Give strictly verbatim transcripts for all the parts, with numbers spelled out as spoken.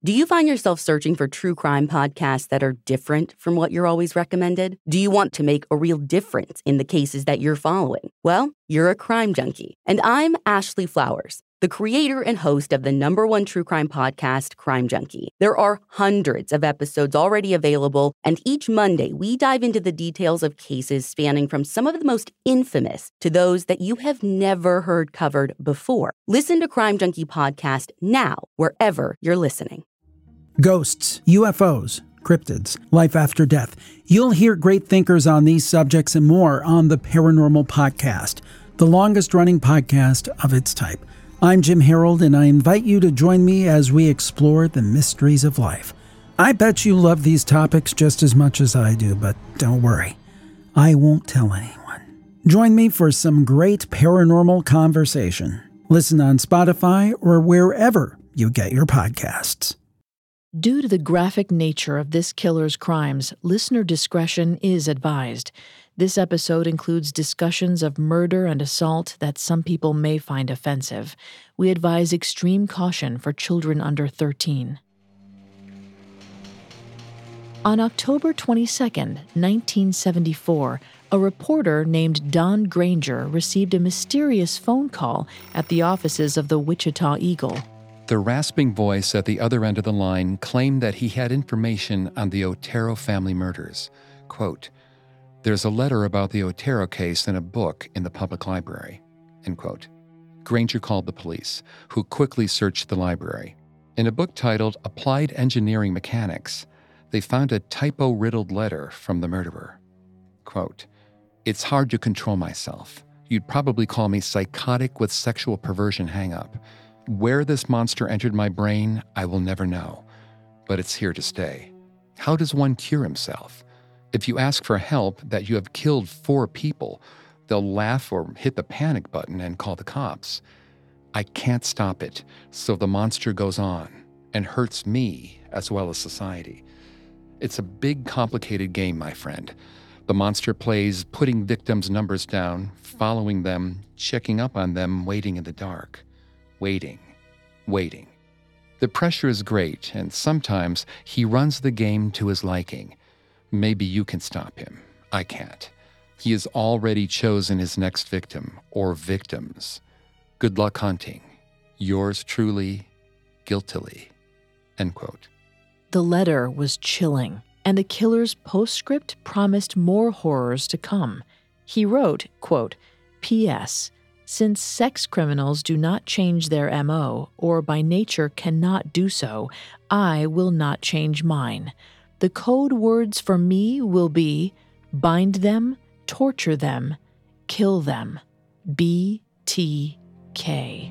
Do you find yourself searching for true crime podcasts that are different from what you're always recommended? Do you want to make a real difference in the cases that you're following? Well, you're a crime junkie. And I'm Ashley Flowers, the creator and host of the number one true crime podcast, Crime Junkie. There are hundreds of episodes already available, and each Monday we dive into the details of cases spanning from some of the most infamous to those that you have never heard covered before. Listen to Crime Junkie Podcast now, wherever you're listening. Ghosts, U F Os, cryptids, life after death. You'll hear great thinkers on these subjects and more on the Paranormal Podcast, the longest-running podcast of its type. I'm Jim Harold, and I invite you to join me as we explore the mysteries of life. I bet you love these topics just as much as I do, but don't worry, I won't tell anyone. Join me for some great paranormal conversation. Listen on Spotify or wherever you get your podcasts. Due to the graphic nature of this killer's crimes, listener discretion is advised. This episode includes discussions of murder and assault that some people may find offensive. We advise extreme caution for children under thirteen. On October twenty-second, nineteen seventy-four, a reporter named Don Granger received a mysterious phone call at the offices of the Wichita Eagle. The rasping voice at the other end of the line claimed that he had information on the Otero family murders. Quote, "There's a letter about the Otero case in a book in the public library." End quote. Granger called the police, who quickly searched the library. In a book titled Applied Engineering Mechanics, they found a typo-riddled letter from the murderer. Quote, "It's hard to control myself. You'd probably call me psychotic with sexual perversion hang-up. Where this monster entered my brain, I will never know, but it's here to stay. How does one cure himself? If you ask for help that you have killed four people, they'll laugh or hit the panic button and call the cops. I can't stop it, so the monster goes on and hurts me as well as society. It's a big, complicated game, my friend. The monster plays putting victims' numbers down, following them, checking up on them, waiting in the dark. Waiting, waiting. The pressure is great, and sometimes he runs the game to his liking. Maybe you can stop him. I can't. He has already chosen his next victim, or victims. Good luck hunting. Yours truly, guiltily." End quote. The letter was chilling, and the killer's postscript promised more horrors to come. He wrote, quote, "P S Since sex criminals do not change their M O, or by nature cannot do so, I will not change mine. The code words for me will be bind them, torture them, kill them. B T K.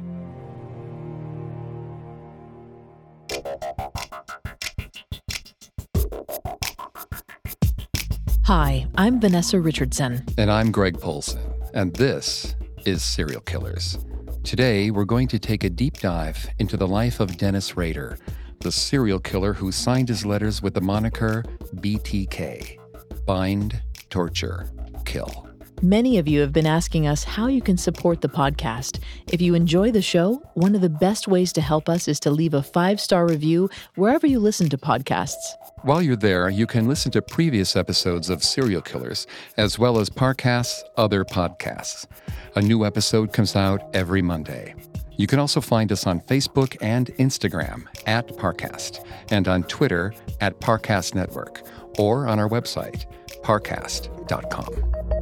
Hi, I'm Vanessa Richardson. And I'm Greg Polson, and this is Serial Killers. Today, we're going to take a deep dive into the life of Dennis Rader, the serial killer who signed his letters with the moniker B T K, Bind, Torture, Kill. Many of you have been asking us how you can support the podcast. If you enjoy the show, one of the best ways to help us is to leave a five-star review wherever you listen to podcasts. While you're there, you can listen to previous episodes of Serial Killers, as well as Parcast's other podcasts. A new episode comes out every Monday. You can also find us on Facebook and Instagram at Parcast, and on Twitter at Parcast Network, or on our website, parcast dot com.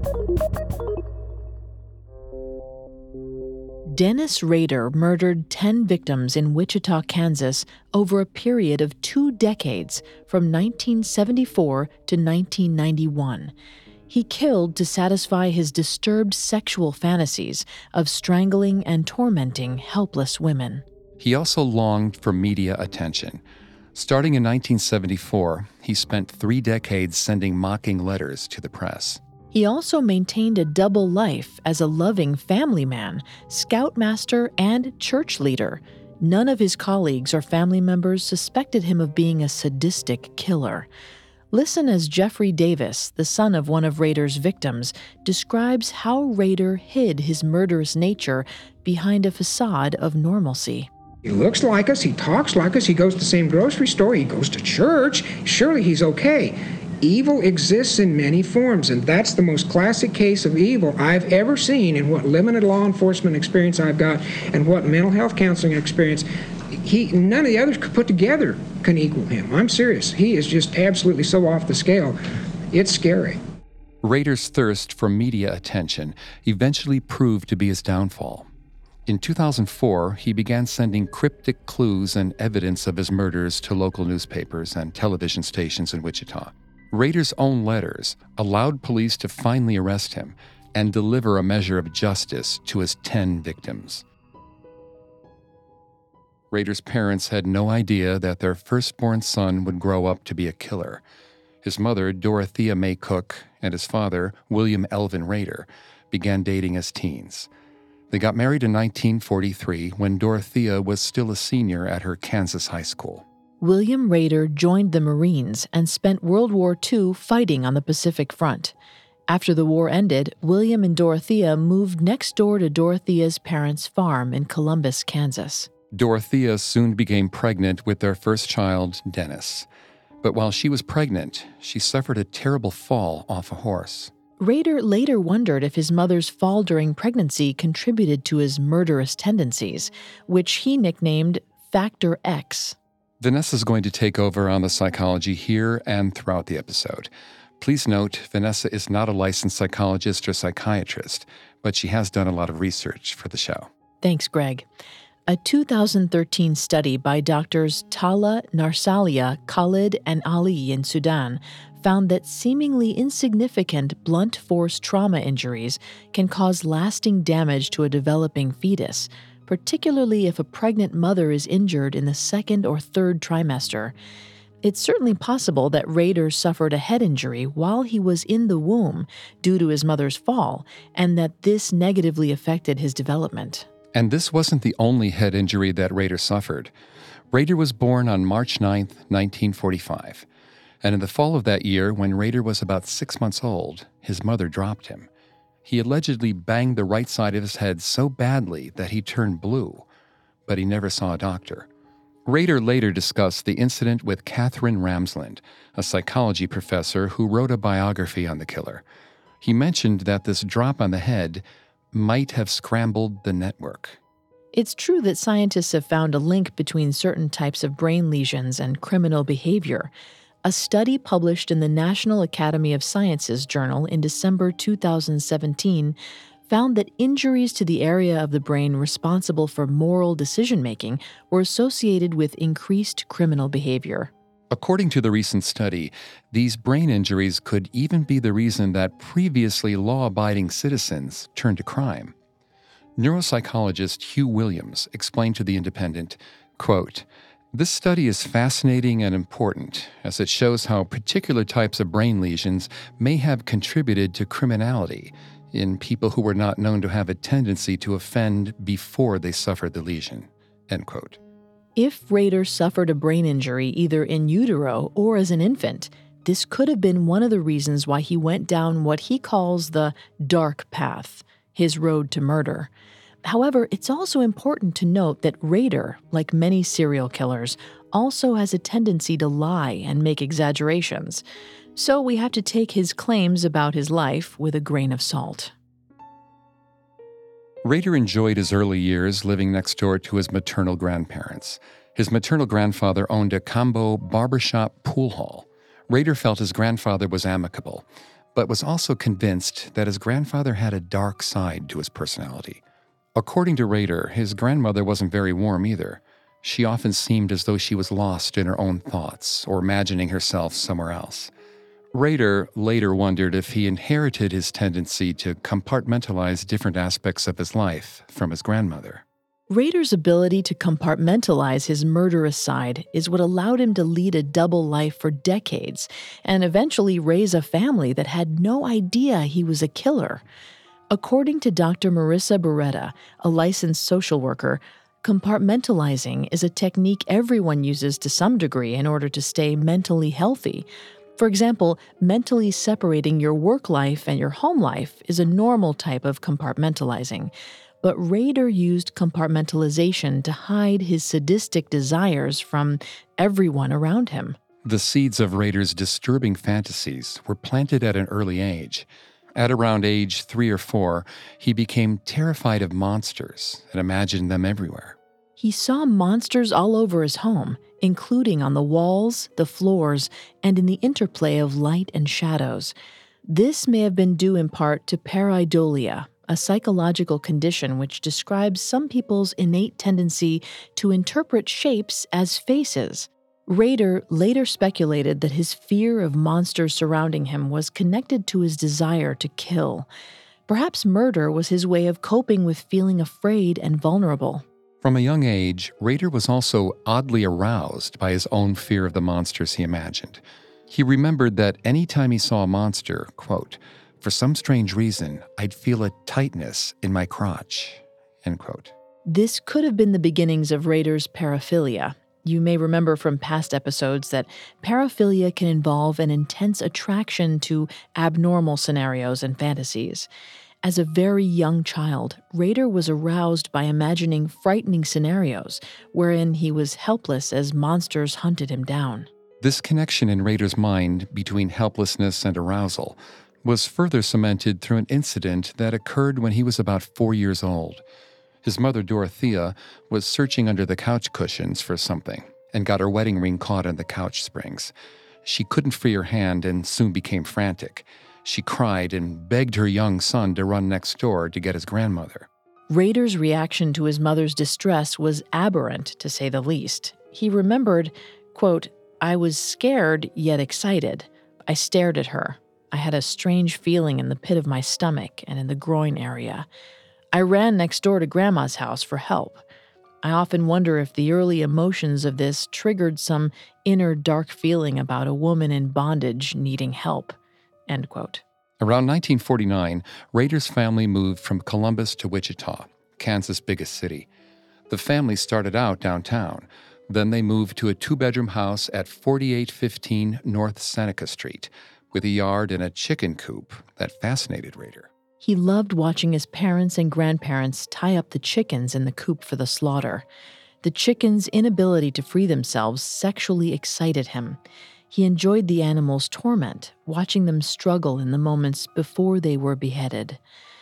Dennis Rader murdered ten victims in Wichita, Kansas over a period of two decades from nineteen seventy-four to nineteen ninety-one. He killed to satisfy his disturbed sexual fantasies of strangling and tormenting helpless women. He also longed for media attention. Starting in nineteen seventy-four, he spent three decades sending mocking letters to the press. He also maintained a double life as a loving family man, scoutmaster, and church leader. None of his colleagues or family members suspected him of being a sadistic killer. Listen as Jeffrey Davis, the son of one of Rader's victims, describes how Rader hid his murderous nature behind a facade of normalcy. He looks like us, he talks like us, he goes to the same grocery store, he goes to church. Surely he's okay. Evil exists in many forms, and that's the most classic case of evil I've ever seen in what limited law enforcement experience I've got and what mental health counseling experience. He, none of the others put together can equal him. I'm serious. He is just absolutely so off the scale. It's scary. Rader's thirst for media attention eventually proved to be his downfall. In two thousand four, he began sending cryptic clues and evidence of his murders to local newspapers and television stations in Wichita. Rader's own letters allowed police to finally arrest him and deliver a measure of justice to his ten victims. Rader's parents had no idea that their firstborn son would grow up to be a killer. His mother, Dorothea May Cook, and his father, William Elvin Rader, began dating as teens. They got married in nineteen forty-three when Dorothea was still a senior at her Kansas high school. William Rader joined the Marines and spent World War Two fighting on the Pacific Front. After the war ended, William and Dorothea moved next door to Dorothea's parents' farm in Columbus, Kansas. Dorothea soon became pregnant with their first child, Dennis. But while she was pregnant, she suffered a terrible fall off a horse. Rader later wondered if his mother's fall during pregnancy contributed to his murderous tendencies, which he nicknamed Factor X. Vanessa's going to take over on the psychology here and throughout the episode. Please note, Vanessa is not a licensed psychologist or psychiatrist, but she has done a lot of research for the show. Thanks, Greg. A two thousand thirteen study by doctors Tala Narsalia, Khalid, and Ali in Sudan found that seemingly insignificant blunt force trauma injuries can cause lasting damage to a developing fetus, particularly if a pregnant mother is injured in the second or third trimester. It's certainly possible that Rader suffered a head injury while he was in the womb due to his mother's fall, and that this negatively affected his development. And this wasn't the only head injury that Rader suffered. Rader was born on March ninth, nineteen forty-five. And in the fall of that year, when Rader was about six months old, his mother dropped him. He allegedly banged the right side of his head so badly that he turned blue, but he never saw a doctor. Rader later discussed the incident with Catherine Ramsland, a psychology professor who wrote a biography on the killer. He mentioned that this drop on the head might have scrambled the network. It's true that scientists have found a link between certain types of brain lesions and criminal behavior. A study published in the National Academy of Sciences journal in December two thousand seventeen found that injuries to the area of the brain responsible for moral decision-making were associated with increased criminal behavior. According to the recent study, these brain injuries could even be the reason that previously law-abiding citizens turned to crime. Neuropsychologist Hugh Williams explained to The Independent, quote, "This study is fascinating and important as it shows how particular types of brain lesions may have contributed to criminality in people who were not known to have a tendency to offend before they suffered the lesion." End quote. If Rader suffered a brain injury either in utero or as an infant, this could have been one of the reasons why he went down what he calls the dark path, his road to murder. However, it's also important to note that Rader, like many serial killers, also has a tendency to lie and make exaggerations. So we have to take his claims about his life with a grain of salt. Rader enjoyed his early years living next door to his maternal grandparents. His maternal grandfather owned a combo barbershop pool hall. Rader felt his grandfather was amicable, but was also convinced that his grandfather had a dark side to his personality. According to Rader, his grandmother wasn't very warm either. She often seemed as though she was lost in her own thoughts or imagining herself somewhere else. Rader later wondered if he inherited his tendency to compartmentalize different aspects of his life from his grandmother. Rader's ability to compartmentalize his murderous side is what allowed him to lead a double life for decades and eventually raise a family that had no idea he was a killer. According to Doctor Marissa Beretta, a licensed social worker, compartmentalizing is a technique everyone uses to some degree in order to stay mentally healthy. For example, mentally separating your work life and your home life is a normal type of compartmentalizing. But Rader used compartmentalization to hide his sadistic desires from everyone around him. The seeds of Rader's disturbing fantasies were planted at an early age. At around age three or four, he became terrified of monsters and imagined them everywhere. He saw monsters all over his home, including on the walls, the floors, and in the interplay of light and shadows. This may have been due in part to pareidolia, a psychological condition which describes some people's innate tendency to interpret shapes as faces. Rader later speculated that his fear of monsters surrounding him was connected to his desire to kill. Perhaps murder was his way of coping with feeling afraid and vulnerable. From a young age, Rader was also oddly aroused by his own fear of the monsters he imagined. He remembered that any time he saw a monster, quote, "For some strange reason, I'd feel a tightness in my crotch," end quote. This could have been the beginnings of Rader's paraphilia. You may remember from past episodes that paraphilia can involve an intense attraction to abnormal scenarios and fantasies. As a very young child, Rader was aroused by imagining frightening scenarios wherein he was helpless as monsters hunted him down. This connection in Rader's mind between helplessness and arousal was further cemented through an incident that occurred when he was about four years old. His mother, Dorothea, was searching under the couch cushions for something and got her wedding ring caught in the couch springs. She couldn't free her hand and soon became frantic. She cried and begged her young son to run next door to get his grandmother. Rader's reaction to his mother's distress was aberrant, to say the least. He remembered, quote, "I was scared yet excited. I stared at her. I had a strange feeling in the pit of my stomach and in the groin area. I ran next door to Grandma's house for help. I often wonder if the early emotions of this triggered some inner dark feeling about a woman in bondage needing help," end quote. Around nineteen forty-nine, Rader's family moved from Columbus to Wichita, Kansas' biggest city. The family started out downtown. Then they moved to a two-bedroom house at forty-eight fifteen North Seneca Street, with a yard and a chicken coop that fascinated Rader. He loved watching his parents and grandparents tie up the chickens in the coop for the slaughter. The chickens' inability to free themselves sexually excited him. He enjoyed the animals' torment, watching them struggle in the moments before they were beheaded.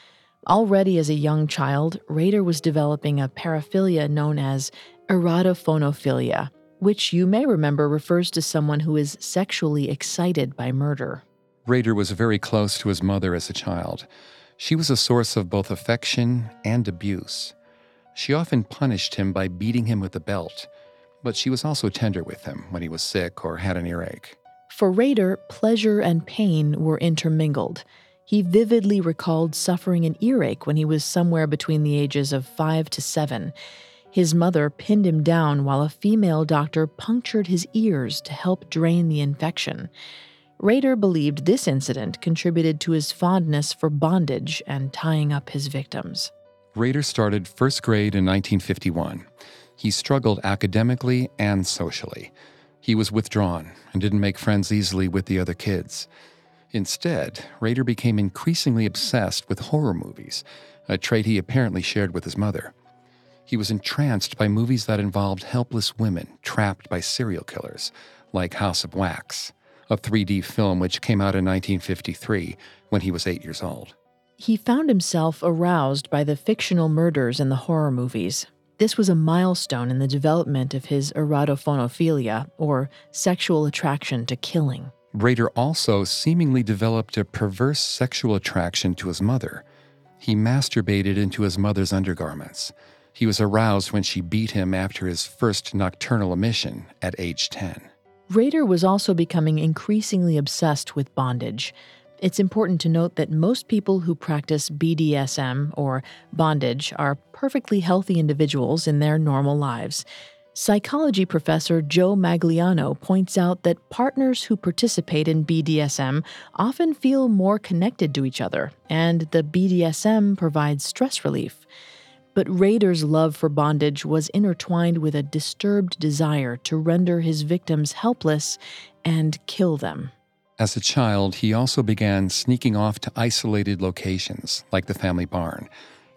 Already as a young child, Rader was developing a paraphilia known as erotophonophilia, which you may remember refers to someone who is sexually excited by murder. Rader was very close to his mother as a child. She was a source of both affection and abuse. She often punished him by beating him with a belt, but she was also tender with him when he was sick or had an earache. For Rader, pleasure and pain were intermingled. He vividly recalled suffering an earache when he was somewhere between the ages of five to seven. His mother pinned him down while a female doctor punctured his ears to help drain the infection. Rader believed this incident contributed to his fondness for bondage and tying up his victims. Rader started first grade in nineteen fifty-one. He struggled academically and socially. He was withdrawn and didn't make friends easily with the other kids. Instead, Rader became increasingly obsessed with horror movies, a trait he apparently shared with his mother. He was entranced by movies that involved helpless women trapped by serial killers, like House of Wax, a three D film which came out in nineteen fifty-three when he was eight years old. He found himself aroused by the fictional murders in the horror movies. This was a milestone in the development of his erotophonophilia, or sexual attraction to killing. Rader also seemingly developed a perverse sexual attraction to his mother. He masturbated into his mother's undergarments. He was aroused when she beat him after his first nocturnal emission at age ten. Rader was also becoming increasingly obsessed with bondage. It's important to note that most people who practice B D S M, or bondage, are perfectly healthy individuals in their normal lives. Psychology professor Joe Magliano points out that partners who participate in B D S M often feel more connected to each other, and the B D S M provides stress relief. But Rader's love for bondage was intertwined with a disturbed desire to render his victims helpless and kill them. As a child, he also began sneaking off to isolated locations, like the family barn,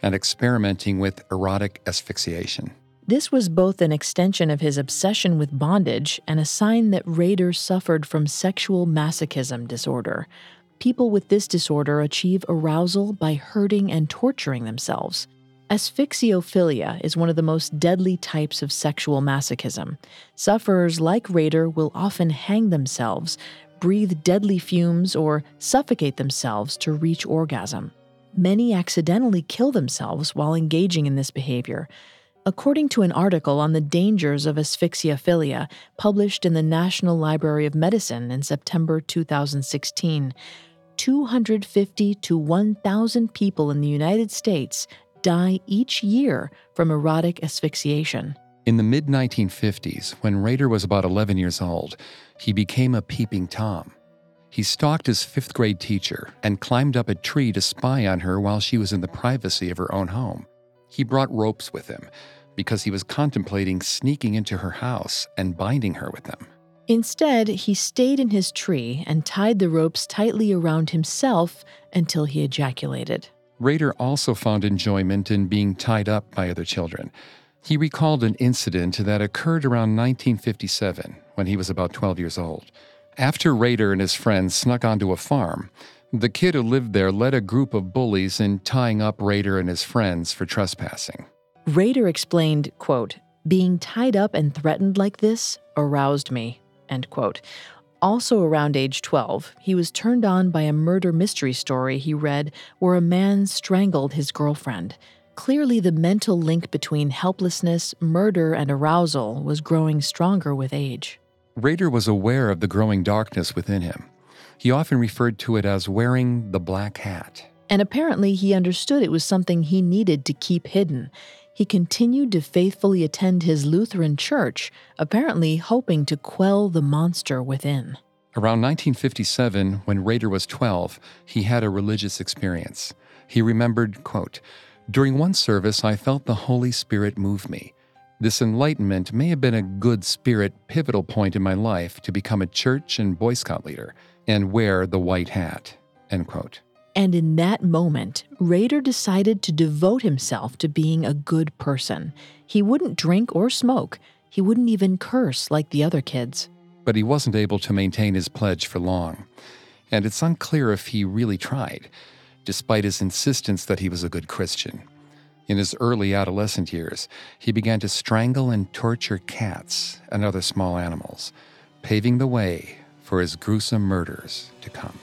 and experimenting with erotic asphyxiation. This was both an extension of his obsession with bondage and a sign that Rader suffered from sexual masochism disorder. People with this disorder achieve arousal by hurting and torturing themselves. Asphyxiophilia is one of the most deadly types of sexual masochism. Sufferers like Rader will often hang themselves, breathe deadly fumes, or suffocate themselves to reach orgasm. Many accidentally kill themselves while engaging in this behavior. According to an article on the dangers of asphyxiophilia published in the National Library of Medicine in September two thousand sixteen, two hundred fifty to one thousand people in the United States die each year from erotic asphyxiation. In the mid nineteen fifties, when Rader was about eleven years old, he became a peeping Tom. He stalked his fifth grade teacher and climbed up a tree to spy on her while she was in the privacy of her own home. He brought ropes with him because he was contemplating sneaking into her house and binding her with them. Instead, he stayed in his tree and tied the ropes tightly around himself until he ejaculated. Rader also found enjoyment in being tied up by other children. He recalled an incident that occurred around nineteen fifty-seven, when he was about twelve years old. After Rader and his friends snuck onto a farm, the kid who lived there led a group of bullies in tying up Rader and his friends for trespassing. Rader explained, quote, "Being tied up and threatened like this aroused me," end quote. Also around age twelve, he was turned on by a murder mystery story he read where a man strangled his girlfriend. Clearly, the mental link between helplessness, murder, and arousal was growing stronger with age. Rader was aware of the growing darkness within him. He often referred to it as wearing the black hat. And apparently he understood it was something he needed to keep hidden. He continued to faithfully attend his Lutheran church, apparently hoping to quell the monster within. Around nineteen fifty-seven, when Rader was twelve, he had a religious experience. He remembered, quote, "During one service, I felt the Holy Spirit move me. This enlightenment may have been a good spirit pivotal point in my life to become a church and Boy Scout leader and wear the white hat," end quote. And in that moment, Rader decided to devote himself to being a good person. He wouldn't drink or smoke. He wouldn't even curse like the other kids. But he wasn't able to maintain his pledge for long. And it's unclear if he really tried, despite his insistence that he was a good Christian. In his early adolescent years, he began to strangle and torture cats and other small animals, paving the way for his gruesome murders to come.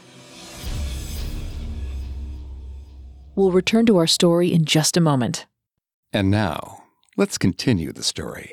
We'll return to our story in just a moment. And now, let's continue the story.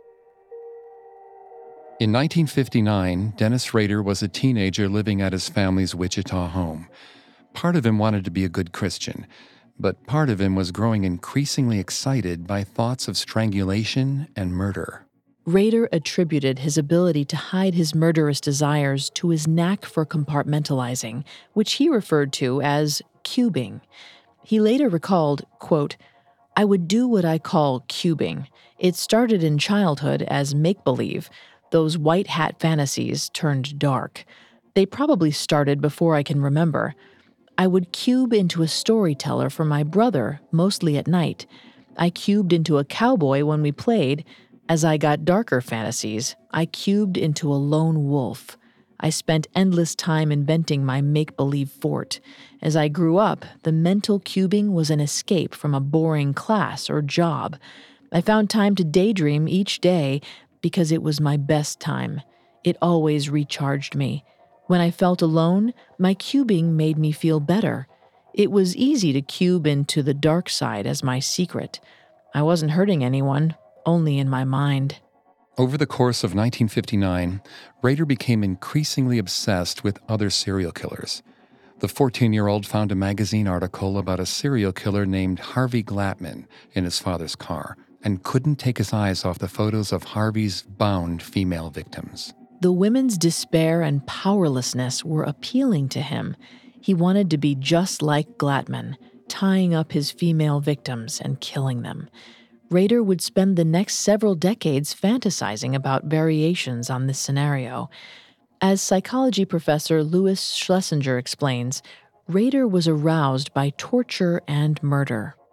In nineteen fifty-nine, Dennis Rader was a teenager living at his family's Wichita home. Part of him wanted to be a good Christian, but part of him was growing increasingly excited by thoughts of strangulation and murder. Rader attributed his ability to hide his murderous desires to his knack for compartmentalizing, which he referred to as cubing. He later recalled, quote, "I would do what I call cubing. It started in childhood as make-believe. Those white hat fantasies turned dark. They probably started before I can remember. I would cube into a storyteller for my brother, mostly at night. I cubed into a cowboy when we played. As I got darker fantasies, I cubed into a lone wolf. I spent endless time inventing my make-believe fort. As I grew up, the mental cubing was an escape from a boring class or job. I found time to daydream each day because it was my best time. It always recharged me. When I felt alone, my cubing made me feel better. It was easy to cube into the dark side as my secret. I wasn't hurting anyone, only in my mind." Over the course of nineteen fifty-nine, Rader became increasingly obsessed with other serial killers. The fourteen-year-old found a magazine article about a serial killer named Harvey Glattman in his father's car and couldn't take his eyes off the photos of Harvey's bound female victims. The women's despair and powerlessness were appealing to him. He wanted to be just like Glattman, tying up his female victims and killing them. Rader would spend the next several decades fantasizing about variations on this scenario. As psychology professor Louis Schlesinger explains, Rader was aroused by torture and murder.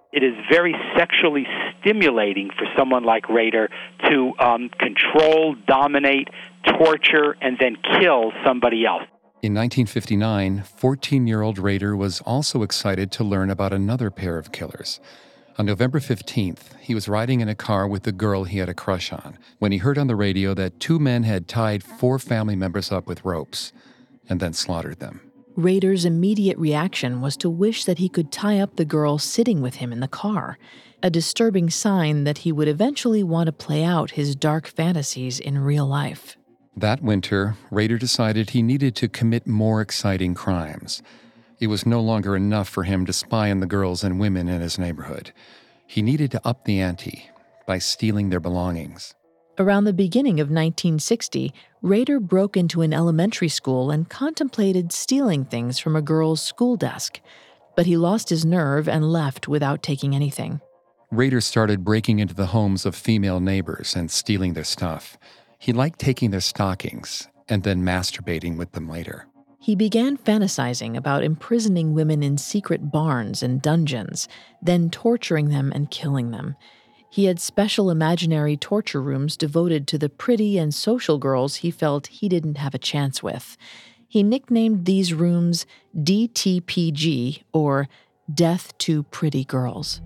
It is very sexually stimulating for someone like Rader to um, control, dominate, torture, and then kill somebody else. In nineteen fifty-nine, fourteen-year-old Rader was also excited to learn about another pair of killers. On November fifteenth, he was riding in a car with the girl he had a crush on when he heard on the radio that two men had tied four family members up with ropes and then slaughtered them. Rader's immediate reaction was to wish that he could tie up the girl sitting with him in the car, a disturbing sign that he would eventually want to play out his dark fantasies in real life. That winter, Rader decided he needed to commit more exciting crimes. It was no longer enough for him to spy on the girls and women in his neighborhood. He needed to up the ante by stealing their belongings. Around the beginning of nineteen sixty, Rader broke into an elementary school and contemplated stealing things from a girl's school desk. But he lost his nerve and left without taking anything. Rader started breaking into the homes of female neighbors and stealing their stuff. He liked taking their stockings and then masturbating with them later. He began fantasizing about imprisoning women in secret barns and dungeons, then torturing them and killing them. He had special imaginary torture rooms devoted to the pretty and social girls he felt he didn't have a chance with. He nicknamed these rooms D T P G, or Death to Pretty Girls.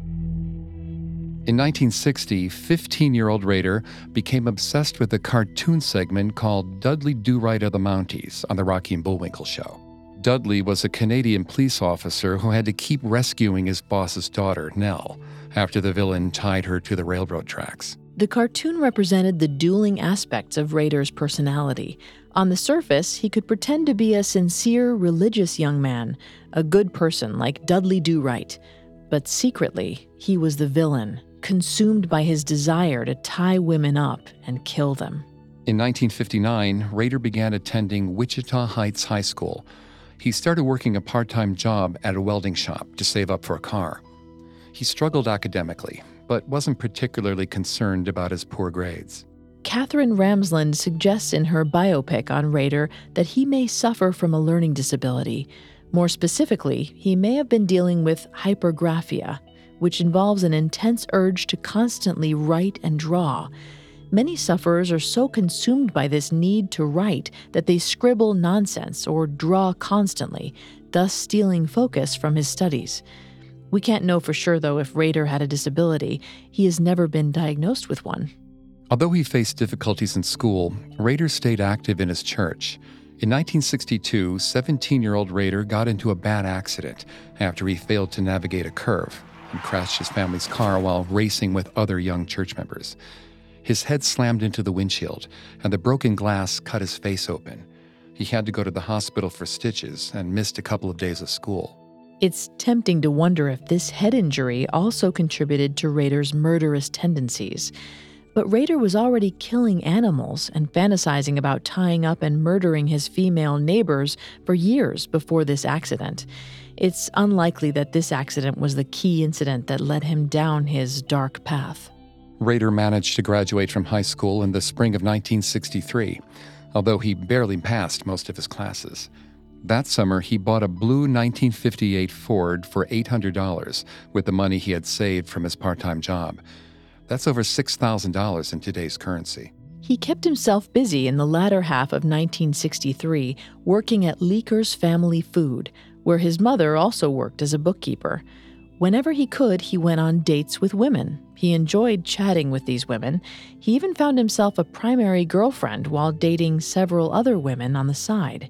In nineteen sixty, fifteen-year-old Rader became obsessed with a cartoon segment called Dudley Do-Right of the Mounties on the Rocky and Bullwinkle show. Dudley was a Canadian police officer who had to keep rescuing his boss's daughter, Nell, after the villain tied her to the railroad tracks. The cartoon represented the dueling aspects of Rader's personality. On the surface, he could pretend to be a sincere, religious young man, a good person like Dudley Do-Right. But secretly, he was the villain, consumed by his desire to tie women up and kill them. In nineteen fifty-nine, Rader began attending Wichita Heights High School. He started working a part-time job at a welding shop to save up for a car. He struggled academically, but wasn't particularly concerned about his poor grades. Katherine Ramsland suggests in her biopic on Rader that he may suffer from a learning disability. More specifically, he may have been dealing with hypergraphia, which involves an intense urge to constantly write and draw. Many sufferers are so consumed by this need to write that they scribble nonsense or draw constantly, thus stealing focus from his studies. We can't know for sure, though, if Rader had a disability. He has never been diagnosed with one. Although he faced difficulties in school, Rader stayed active in his church. In nineteen sixty-two, seventeen-year-old Rader got into a bad accident after he failed to navigate a curve and crashed his family's car while racing with other young church members. His head slammed into the windshield, and the broken glass cut his face open. He had to go to the hospital for stitches and missed a couple of days of school. It's tempting to wonder if this head injury also contributed to Rader's murderous tendencies. But Rader was already killing animals and fantasizing about tying up and murdering his female neighbors for years before this accident. It's unlikely that this accident was the key incident that led him down his dark path. Rader managed to graduate from high school in the spring of nineteen sixty-three, although he barely passed most of his classes. That summer, he bought a blue nineteen fifty-eight Ford for eight hundred dollars with the money he had saved from his part-time job. That's over six thousand dollars in today's currency. He kept himself busy in the latter half of nineteen sixty-three, working at Leaker's Family Food, where his mother also worked as a bookkeeper. Whenever he could, he went on dates with women. He enjoyed chatting with these women. He even found himself a primary girlfriend while dating several other women on the side.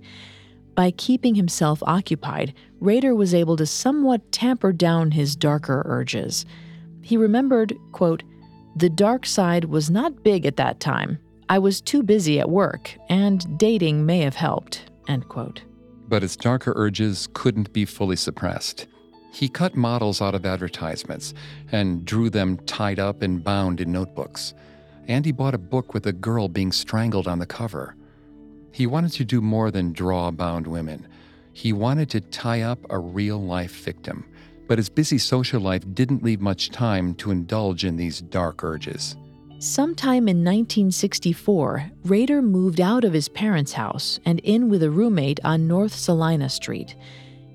By keeping himself occupied, Rader was able to somewhat tamper down his darker urges. He remembered, quote, "The dark side was not big at that time. I was too busy at work, and dating may have helped," end quote. But his darker urges couldn't be fully suppressed. He cut models out of advertisements and drew them tied up and bound in notebooks. And he bought a book with a girl being strangled on the cover. He wanted to do more than draw bound women. He wanted to tie up a real-life victim. But his busy social life didn't leave much time to indulge in these dark urges. Sometime in nineteen sixty-four, Rader moved out of his parents' house and in with a roommate on North Salina Street.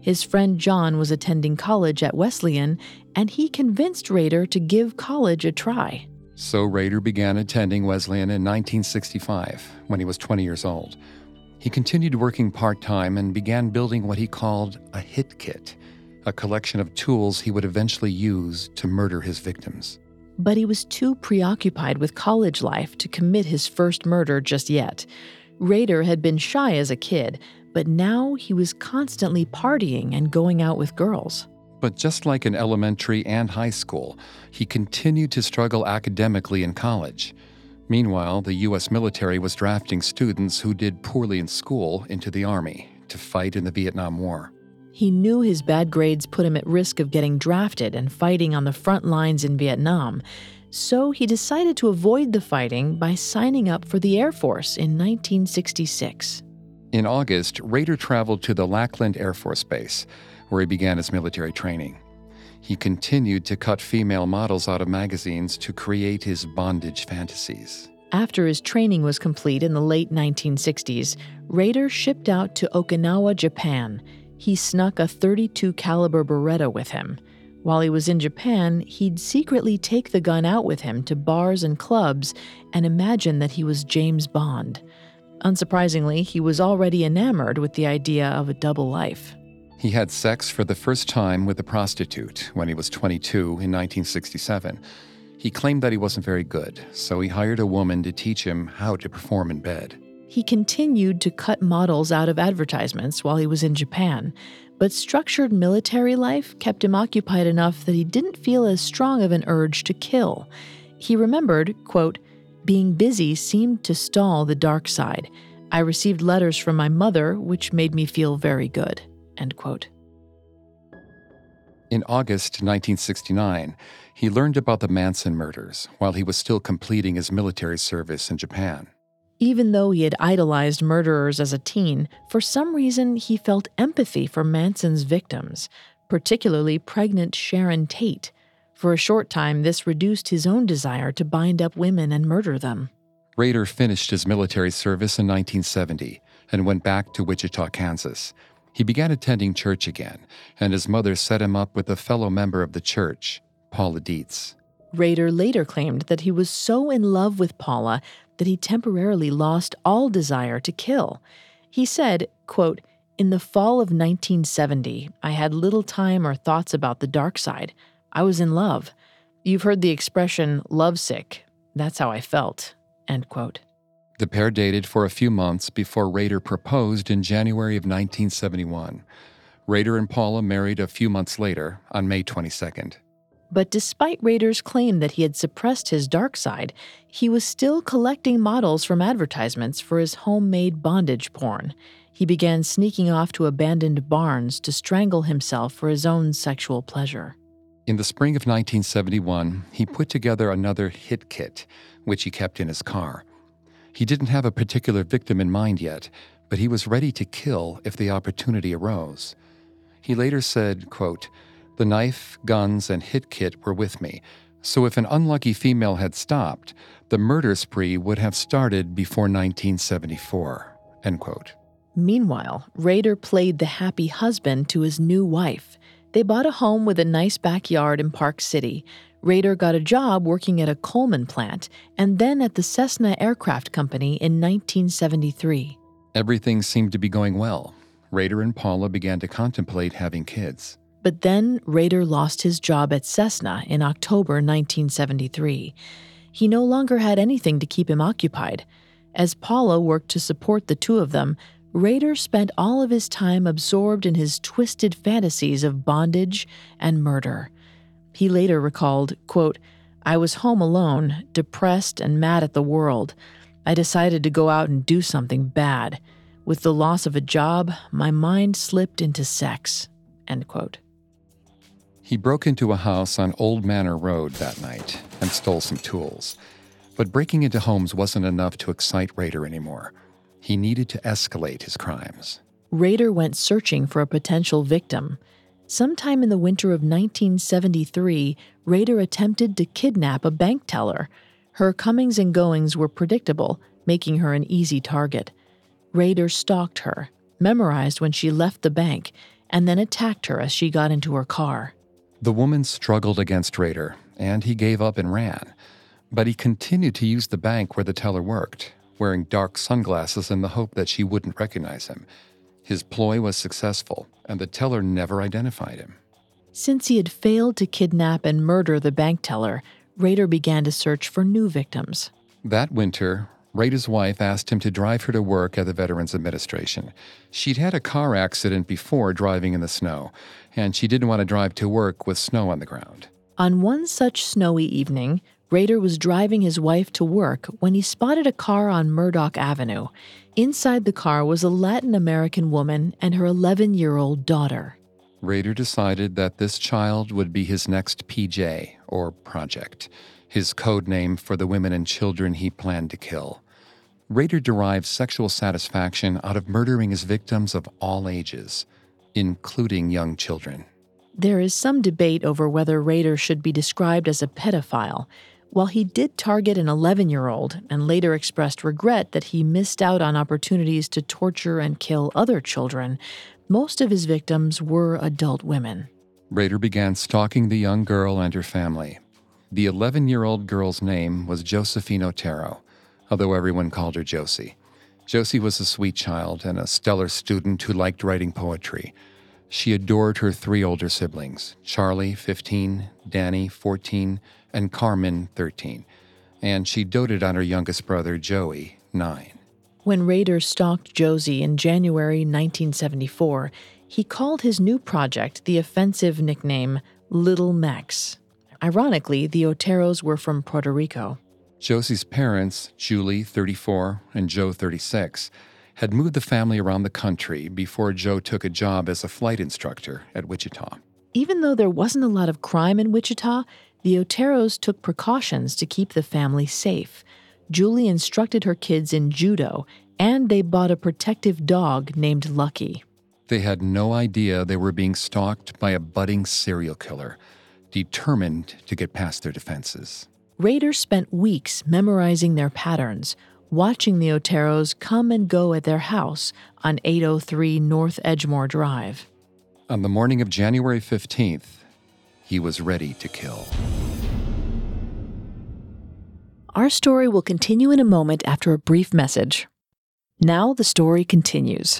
His friend John was attending college at Wesleyan, and he convinced Rader to give college a try. So Rader began attending Wesleyan in nineteen sixty-five, when he was twenty years old. He continued working part-time and began building what he called a hit kit, a collection of tools he would eventually use to murder his victims. But he was too preoccupied with college life to commit his first murder just yet. Rader had been shy as a kid, but now he was constantly partying and going out with girls. But just like in elementary and high school, he continued to struggle academically in college. Meanwhile, the U S military was drafting students who did poorly in school into the Army to fight in the Vietnam War. He knew his bad grades put him at risk of getting drafted and fighting on the front lines in Vietnam, so he decided to avoid the fighting by signing up for the Air Force in nineteen sixty-six. In August, Rader traveled to the Lackland Air Force Base, where he began his military training. He continued to cut female models out of magazines to create his bondage fantasies. After his training was complete in the late nineteen sixties, Rader shipped out to Okinawa, Japan. He snuck a thirty-two caliber Beretta with him. While he was in Japan, he'd secretly take the gun out with him to bars and clubs and imagine that he was James Bond. Unsurprisingly, he was already enamored with the idea of a double life. He had sex for the first time with a prostitute when he was twenty-two in nineteen sixty-seven. He claimed that he wasn't very good, so he hired a woman to teach him how to perform in bed. He continued to cut models out of advertisements while he was in Japan, but structured military life kept him occupied enough that he didn't feel as strong of an urge to kill. He remembered, quote, "Being busy seemed to stall the dark side. I received letters from my mother, which made me feel very good," end quote. In August nineteen sixty-nine, he learned about the Manson murders while he was still completing his military service in Japan. Even though he had idolized murderers as a teen, for some reason he felt empathy for Manson's victims, particularly pregnant Sharon Tate. For a short time, this reduced his own desire to bind up women and murder them. Rader finished his military service in nineteen seventy and went back to Wichita, Kansas. He began attending church again, and his mother set him up with a fellow member of the church, Paula Dietz. Rader later claimed that he was so in love with Paula that he temporarily lost all desire to kill. He said, quote, "In the fall of nineteen seventy, I had little time or thoughts about the dark side. I was in love. You've heard the expression lovesick. That's how I felt," end quote. The pair dated for a few months before Rader proposed in January of nineteen seventy-one. Rader and Paula married a few months later, on May twenty-second. But despite Rader's claim that he had suppressed his dark side, he was still collecting models from advertisements for his homemade bondage porn. He began sneaking off to abandoned barns to strangle himself for his own sexual pleasure. In the spring of nineteen seventy-one, he put together another hit kit, which he kept in his car. He didn't have a particular victim in mind yet, but he was ready to kill if the opportunity arose. He later said, quote, "The knife, guns, and hit kit were with me, so if an unlucky female had stopped, the murder spree would have started before nineteen seventy-four," end quote. Meanwhile, Rader played the happy husband to his new wife. They bought a home with a nice backyard in Park City. Rader got a job working at a Coleman plant and then at the Cessna Aircraft Company in nineteen seventy-three. Everything seemed to be going well. Rader and Paula began to contemplate having kids. But then Rader lost his job at Cessna in October nineteen seventy-three. He no longer had anything to keep him occupied. As Paula worked to support the two of them, Rader spent all of his time absorbed in his twisted fantasies of bondage and murder. He later recalled, quote, "I was home alone, depressed and mad at the world. I decided to go out and do something bad. With the loss of a job, my mind slipped into sex," end quote. He broke into a house on Old Manor Road that night and stole some tools. But breaking into homes wasn't enough to excite Rader anymore. He needed to escalate his crimes. Rader went searching for a potential victim. Sometime in the winter of nineteen seventy-three, Rader attempted to kidnap a bank teller. Her comings and goings were predictable, making her an easy target. Rader stalked her, memorized when she left the bank, and then attacked her as she got into her car. The woman struggled against Rader, and he gave up and ran. But he continued to use the bank where the teller worked, wearing dark sunglasses in the hope that she wouldn't recognize him. His ploy was successful, and the teller never identified him. Since he had failed to kidnap and murder the bank teller, Rader began to search for new victims. That winter, Rader's wife asked him to drive her to work at the Veterans Administration. She'd had a car accident before driving in the snow, and she didn't want to drive to work with snow on the ground. On one such snowy evening, Rader was driving his wife to work when he spotted a car on Murdoch Avenue. Inside the car was a Latin American woman and her eleven-year-old daughter. Rader decided that this child would be his next P J, or project, his code name for the women and children he planned to kill. Rader derived sexual satisfaction out of murdering his victims of all ages, including young children. There is some debate over whether Rader should be described as a pedophile. While he did target an eleven-year-old and later expressed regret that he missed out on opportunities to torture and kill other children, most of his victims were adult women. Rader began stalking the young girl and her family. The eleven-year-old girl's name was Josephine Otero, although everyone called her Josie. Josie was a sweet child and a stellar student who liked writing poetry. She adored her three older siblings, Charlie, fifteen, Danny, fourteen, and Carmen, thirteen. And she doted on her youngest brother, Joey, nine. When Rader stalked Josie in January nineteen seventy-four, he called his new project the offensive nickname Little Mex. Ironically, the Oteros were from Puerto Rico. Josie's parents, Julie, thirty-four, and Joe, thirty-six, had moved the family around the country before Joe took a job as a flight instructor at Wichita. Even though there wasn't a lot of crime in Wichita, the Oteros took precautions to keep the family safe. Julie instructed her kids in judo, and they bought a protective dog named Lucky. They had no idea they were being stalked by a budding serial killer, determined to get past their defenses. Rader spent weeks memorizing their patterns, watching the Oteros come and go at their house on eight oh three North Edgemore Drive. On the morning of January fifteenth, he was ready to kill. Our story will continue in a moment after a brief message. Now the story continues.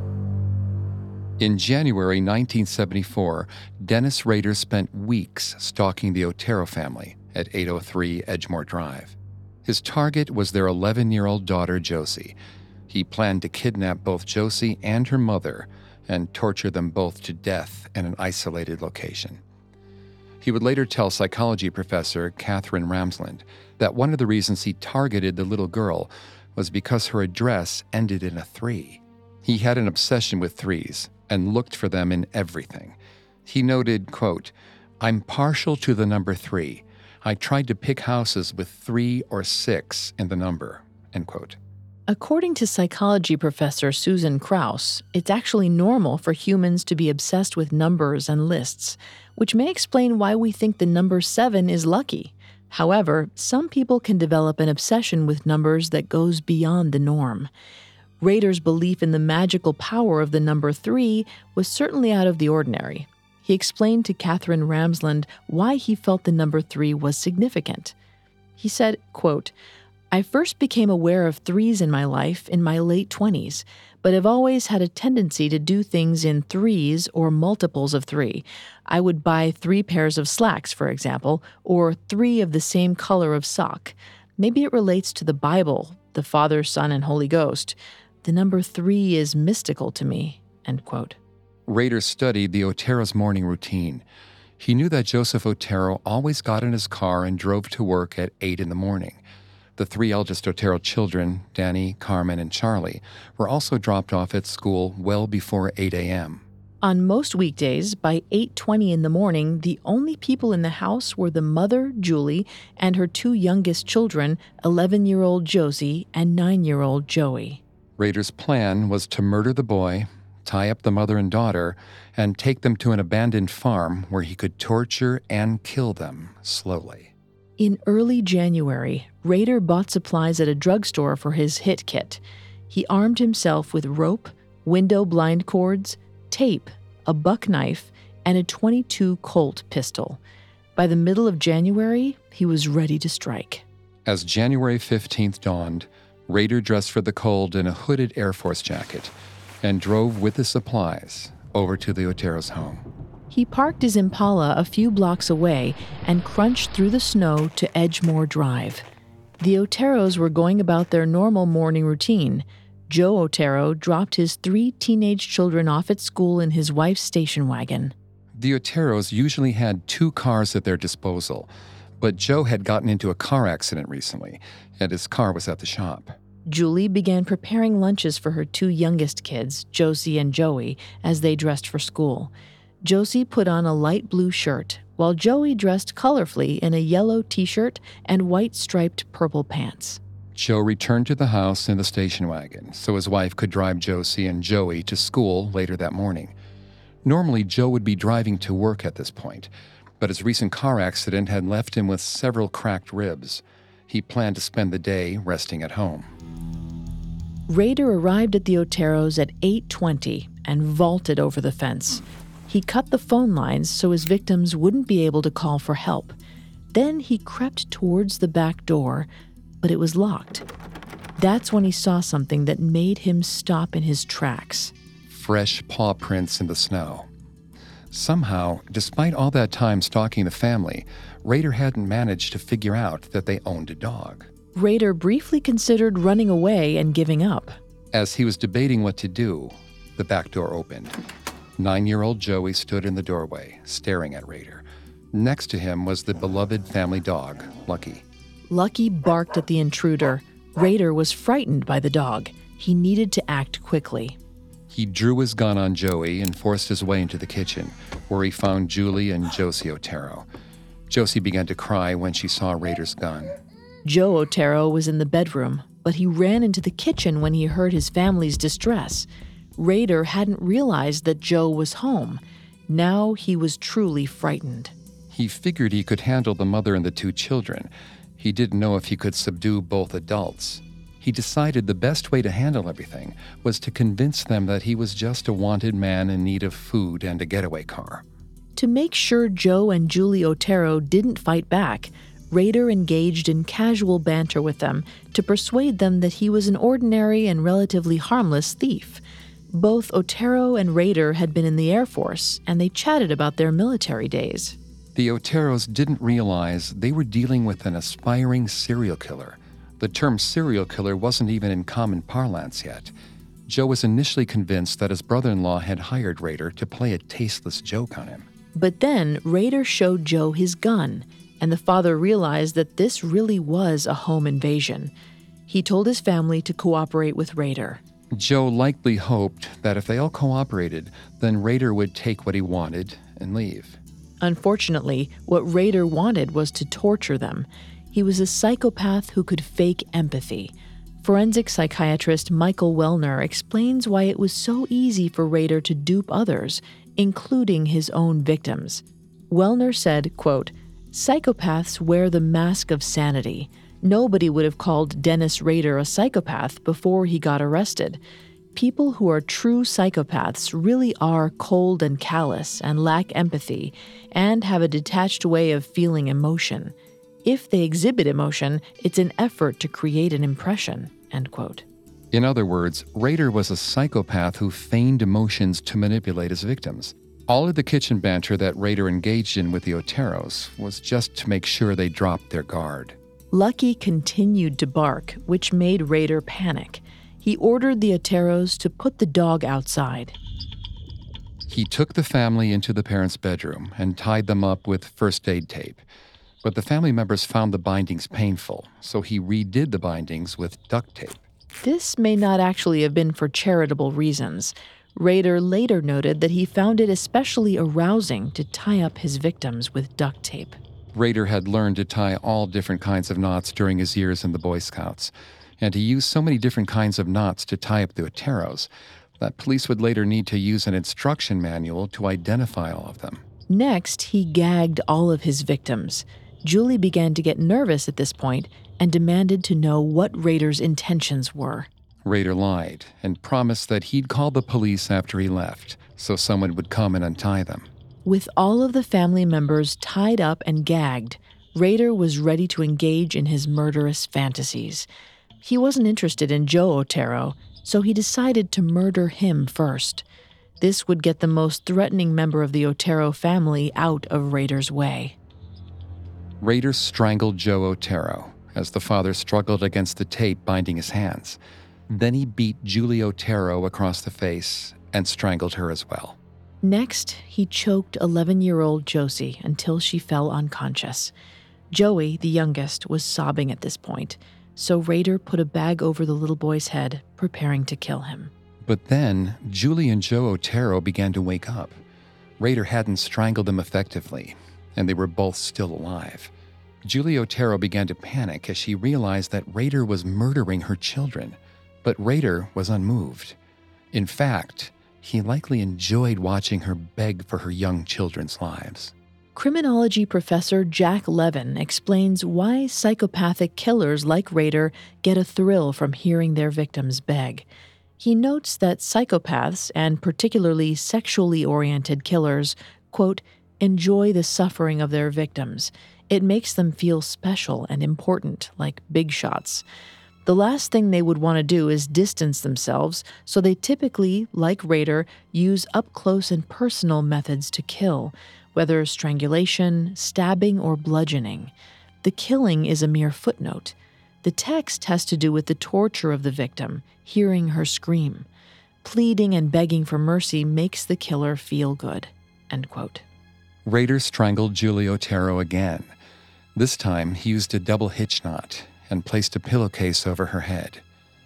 In January nineteen seventy-four, Dennis Rader spent weeks stalking the Otero family at eight oh three Edgemore Drive. His target was their eleven-year-old daughter, Josie. He planned to kidnap both Josie and her mother and torture them both to death in an isolated location. He would later tell psychology professor Catherine Ramsland that one of the reasons he targeted the little girl was because her address ended in a three. He had an obsession with threes and looked for them in everything. He noted, quote, "I'm partial to the number three. I tried to pick houses with three or six in the number," end quote. According to psychology professor Susan Krauss, it's actually normal for humans to be obsessed with numbers and lists, which may explain why we think the number seven is lucky. However, some people can develop an obsession with numbers that goes beyond the norm. Rader's belief in the magical power of the number three was certainly out of the ordinary. He explained to Catherine Ramsland why he felt the number three was significant. He said, quote, "I first became aware of threes in my life in my late twenties, but have always had a tendency to do things in threes or multiples of three. I would buy three pairs of slacks, for example, or three of the same color of sock. Maybe it relates to the Bible, the Father, Son, and Holy Ghost. The number three is mystical to me," end quote. Rader studied the Otero's morning routine. He knew that Joseph Otero always got in his car and drove to work at eight in the morning. The three eldest Otero children, Danny, Carmen, and Charlie, were also dropped off at school well before eight a.m. On most weekdays, by eight twenty in the morning, the only people in the house were the mother, Julie, and her two youngest children, eleven-year-old Josie and nine-year-old Joey. Rader's plan was to murder the boy, tie up the mother and daughter, and take them to an abandoned farm where he could torture and kill them slowly. In early January, Rader bought supplies at a drugstore for his hit kit. He armed himself with rope, window blind cords, tape, a buck knife, and a twenty-two Colt pistol. By the middle of January, he was ready to strike. As January fifteenth dawned, Rader dressed for the cold in a hooded Air Force jacket and drove with the supplies over to the Otero's home. He parked his Impala a few blocks away and crunched through the snow to Edgemore Drive. The Oteros were going about their normal morning routine. Joe Otero dropped his three teenage children off at school in his wife's station wagon. The Oteros usually had two cars at their disposal, but Joe had gotten into a car accident recently, and his car was at the shop. Julie began preparing lunches for her two youngest kids, Josie and Joey, as they dressed for school. Josie put on a light blue shirt, while Joey dressed colorfully in a yellow t-shirt and white striped purple pants. Joe returned to the house in the station wagon so his wife could drive Josie and Joey to school later that morning. Normally, Joe would be driving to work at this point, but his recent car accident had left him with several cracked ribs. He planned to spend the day resting at home. Rader arrived at the Oteros at eight twenty and vaulted over the fence. He cut the phone lines so his victims wouldn't be able to call for help. Then he crept towards the back door, but it was locked. That's when he saw something that made him stop in his tracks. Fresh paw prints in the snow. Somehow, despite all that time stalking the family, Rader hadn't managed to figure out that they owned a dog. Rader briefly considered running away and giving up. As he was debating what to do, the back door opened. Nine-year-old Joey stood in the doorway, staring at Rader. Next to him was the beloved family dog, Lucky. Lucky barked at the intruder. Rader was frightened by the dog. He needed to act quickly. He drew his gun on Joey and forced his way into the kitchen, where he found Julie and Josie Otero. Josie began to cry when she saw Rader's gun. Joe Otero was in the bedroom, but he ran into the kitchen when he heard his family's distress. Rader hadn't realized that Joe was home. Now he was truly frightened. He figured he could handle the mother and the two children. He didn't know if he could subdue both adults. He decided the best way to handle everything was to convince them that he was just a wanted man in need of food and a getaway car. To make sure Joe and Julie Otero didn't fight back, Rader engaged in casual banter with them to persuade them that he was an ordinary and relatively harmless thief. Both Otero and Rader had been in the Air Force, and they chatted about their military days. The Oteros didn't realize they were dealing with an aspiring serial killer. The term serial killer wasn't even in common parlance yet. Joe was initially convinced that his brother-in-law had hired Rader to play a tasteless joke on him. But then Rader showed Joe his gun, and the father realized that this really was a home invasion. He told his family to cooperate with Rader. Joe likely hoped that if they all cooperated, then Rader would take what he wanted and leave. Unfortunately, what Rader wanted was to torture them. He was a psychopath who could fake empathy. Forensic psychiatrist Michael Wellner explains why it was so easy for Rader to dupe others, including his own victims. Wellner said, quote, "Psychopaths wear the mask of sanity. Nobody would have called Dennis Rader a psychopath before he got arrested. People who are true psychopaths really are cold and callous and lack empathy and have a detached way of feeling emotion. If they exhibit emotion, it's an effort to create an impression," end quote. In other words, Rader was a psychopath who feigned emotions to manipulate his victims. All of the kitchen banter that Rader engaged in with the Oteros was just to make sure they dropped their guard. Lucky continued to bark, which made Rader panic. He ordered the Oteros to put the dog outside. He took the family into the parents' bedroom and tied them up with first aid tape. But the family members found the bindings painful, so he redid the bindings with duct tape. This may not actually have been for charitable reasons. Rader later noted that he found it especially arousing to tie up his victims with duct tape. Rader had learned to tie all different kinds of knots during his years in the Boy Scouts, and he used so many different kinds of knots to tie up the Oteros that police would later need to use an instruction manual to identify all of them. Next, he gagged all of his victims. Julie began to get nervous at this point and demanded to know what Rader's intentions were. Rader lied and promised that he'd call the police after he left, so someone would come and untie them. With all of the family members tied up and gagged, Rader was ready to engage in his murderous fantasies. He wasn't interested in Joe Otero, so he decided to murder him first. This would get the most threatening member of the Otero family out of Rader's way. Rader strangled Joe Otero as the father struggled against the tape binding his hands. Then he beat Julie Otero across the face and strangled her as well. Next, he choked eleven-year-old Josie until she fell unconscious. Joey, the youngest, was sobbing at this point, so Rader put a bag over the little boy's head, preparing to kill him. But then, Julie and Joe Otero began to wake up. Rader hadn't strangled them effectively, and they were both still alive. Julie Otero began to panic as she realized that Rader was murdering her children, but Rader was unmoved. In fact, he likely enjoyed watching her beg for her young children's lives. Criminology professor Jack Levin explains why psychopathic killers like Rader get a thrill from hearing their victims beg. He notes that psychopaths, and particularly sexually oriented killers, quote, enjoy the suffering of their victims. It makes them feel special and important, like big shots. The last thing they would want to do is distance themselves, so they typically, like Rader, use up-close and personal methods to kill, whether strangulation, stabbing, or bludgeoning. The killing is a mere footnote. The text has to do with the torture of the victim, hearing her scream. Pleading and begging for mercy makes the killer feel good, end quote. Rader strangled Julie Otero again. This time, he used a double hitch knot and placed a pillowcase over her head.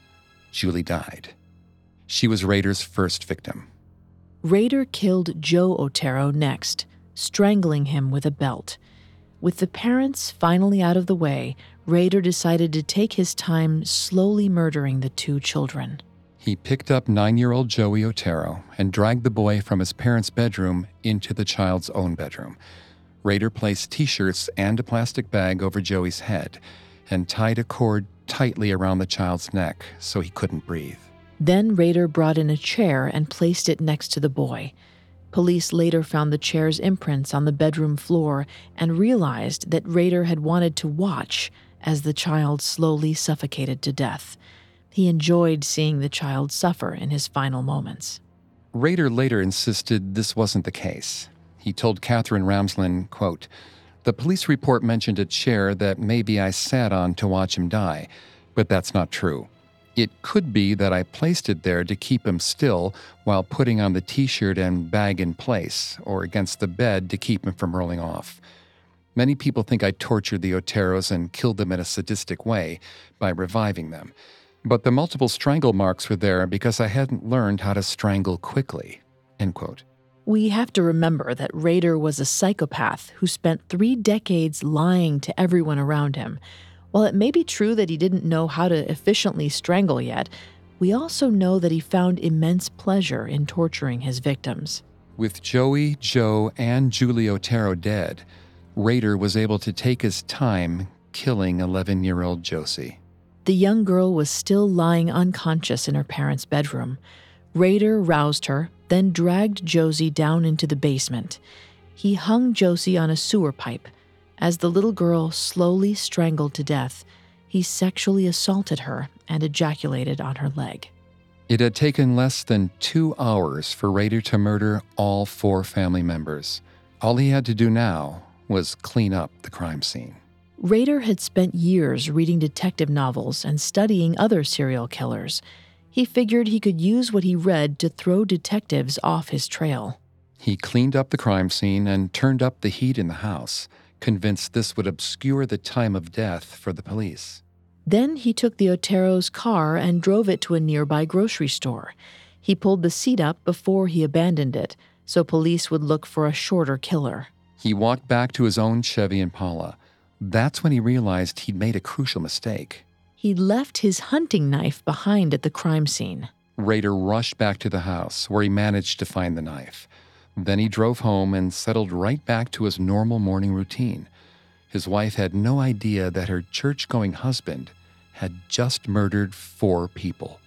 Julie died. She was Rader's first victim. Rader killed Joe Otero next, strangling him with a belt. With the parents finally out of the way, Rader decided to take his time slowly murdering the two children. He picked up nine-year-old Joey Otero and dragged the boy from his parents' bedroom into the child's own bedroom. Rader placed T-shirts and a plastic bag over Joey's head and tied a cord tightly around the child's neck so he couldn't breathe. Then Rader brought in a chair and placed it next to the boy. Police later found the chair's imprints on the bedroom floor and realized that Rader had wanted to watch as the child slowly suffocated to death. He enjoyed seeing the child suffer in his final moments. Rader later insisted this wasn't the case. He told Catherine Ramsland, quote, "The police report mentioned a chair that maybe I sat on to watch him die, but that's not true. It could be that I placed it there to keep him still while putting on the T-shirt and bag in place, or against the bed to keep him from rolling off. Many people think I tortured the Oteros and killed them in a sadistic way by reviving them. But the multiple strangle marks were there because I hadn't learned how to strangle quickly," end quote. We have to remember that Rader was a psychopath who spent three decades lying to everyone around him. While it may be true that he didn't know how to efficiently strangle yet, we also know that he found immense pleasure in torturing his victims. With Joey, Joe, and Julie Otero dead, Rader was able to take his time killing eleven-year-old Josie. The young girl was still lying unconscious in her parents' bedroom. Rader roused her, then dragged Josie down into the basement. He hung Josie on a sewer pipe. As the little girl slowly strangled to death, he sexually assaulted her and ejaculated on her leg. It had taken less than two hours for Rader to murder all four family members. All he had to do now was clean up the crime scene. Rader had spent years reading detective novels and studying other serial killers. He figured he could use what he read to throw detectives off his trail. He cleaned up the crime scene and turned up the heat in the house, convinced this would obscure the time of death for the police. Then he took the Otero's car and drove it to a nearby grocery store. He pulled the seat up before he abandoned it, so police would look for a shorter killer. He walked back to his own Chevy Impala. That's when he realized he'd made a crucial mistake. He left his hunting knife behind at the crime scene. Rader rushed back to the house, where he managed to find the knife. Then he drove home and settled right back to his normal morning routine. His wife had no idea that her church-going husband had just murdered four people.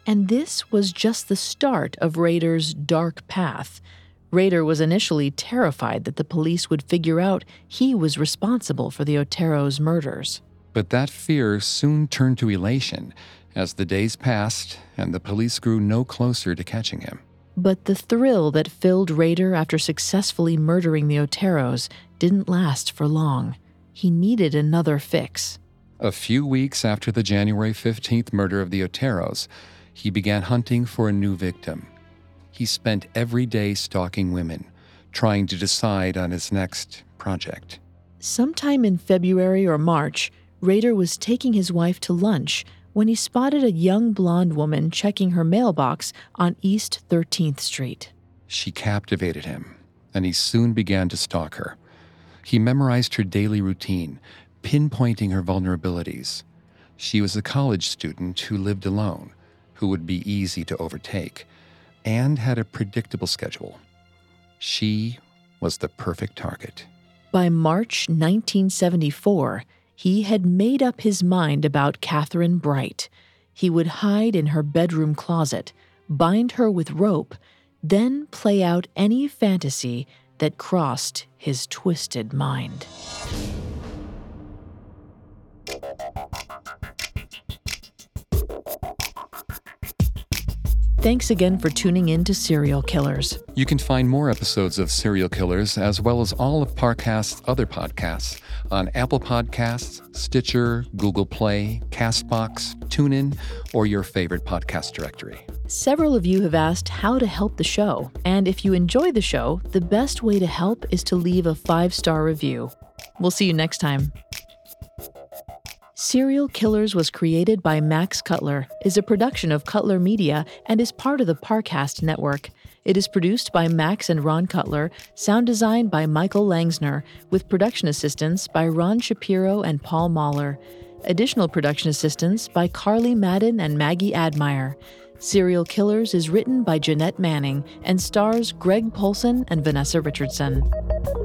And this was just the start of Rader's dark path. Rader was initially terrified that the police would figure out he was responsible for the Oteros' murders. But that fear soon turned to elation as the days passed and the police grew no closer to catching him. But the thrill that filled Rader after successfully murdering the Oteros didn't last for long. He needed another fix. A few weeks after the January fifteenth murder of the Oteros, he began hunting for a new victim. He spent every day stalking women, trying to decide on his next project. Sometime in February or March, Rader was taking his wife to lunch when he spotted a young blonde woman checking her mailbox on East thirteenth Street. She captivated him, and he soon began to stalk her. He memorized her daily routine, pinpointing her vulnerabilities. She was a college student who lived alone, who would be easy to overtake, and had a predictable schedule. She was the perfect target. By March nineteen seventy-four, he had made up his mind about Catherine Bright. He would hide in her bedroom closet, bind her with rope, then play out any fantasy that crossed his twisted mind. Thanks again for tuning in to Serial Killers. You can find more episodes of Serial Killers, as well as all of Parcast's other podcasts, on Apple Podcasts, Stitcher, Google Play, CastBox, TuneIn, or your favorite podcast directory. Several of you have asked how to help the show, and if you enjoy the show, the best way to help is to leave a five-star review. We'll see you next time. Serial Killers was created by Max Cutler, is a production of Cutler Media, and is part of the Parcast network. It is produced by Max and Ron Cutler, sound designed by Michael Langsner, with production assistance by Ron Shapiro and Paul Mahler. Additional production assistance by Carly Madden and Maggie Admire. Serial Killers is written by Jeanette Manning and stars Greg Polson and Vanessa Richardson.